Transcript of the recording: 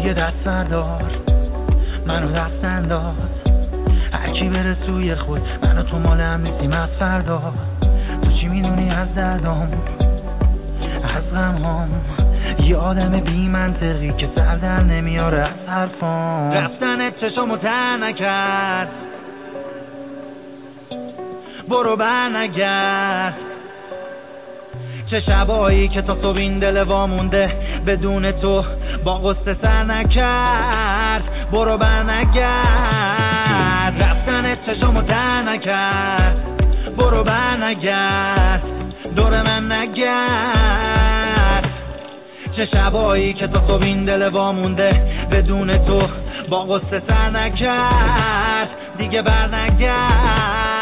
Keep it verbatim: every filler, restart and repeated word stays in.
دیگه دست بردار، منو دست انداز، هر کی بره سوی خود، منو تو مال هم نیستیم از فردا. تو چی میدونی از دردام، از غمام، یه آدم بی منطقی که سر در نمیاره از حرفام. رفتنت چشامو تر نکرد، برو بر نگرد. چه شبایی که تا صبح این دل وامونده بدون تو با غصه سر نکرد، برو بر نگرد. رفتنت چشامو تر نکرد، برو بر نگرد، دور من نگرد. چه شبایی که تا صبح این دل وامونده بدون تو با غصه سر نکرد، دیگه بر نگرد.